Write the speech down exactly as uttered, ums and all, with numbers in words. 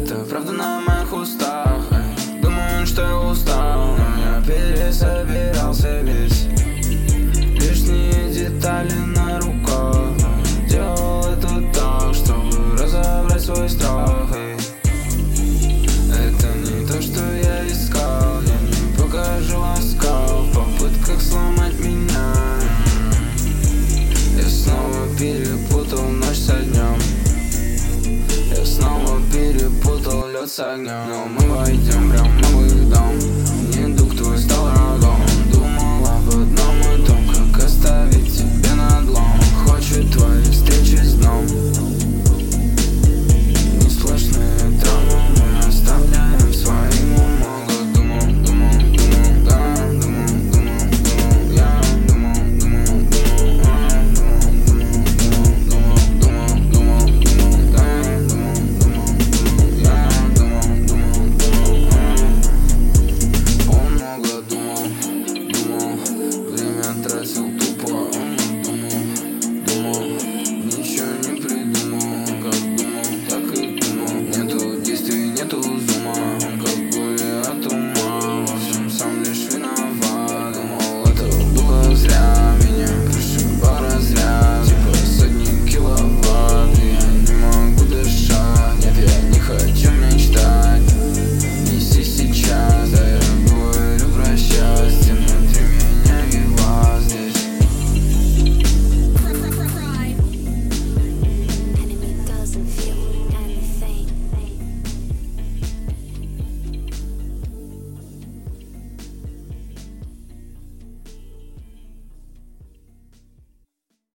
Это правда на моих устах. Думаю, что я устал, но я пересобирался весь. Лишние детали на руках. Делал это так, чтобы разобрать свой страх. Это не то, что я искал. Я не покажу оскал в попытках сломать меня. Я снова перепутал ночь со днем. Я снова перепутал лед с огнем. Но мы войдем прямо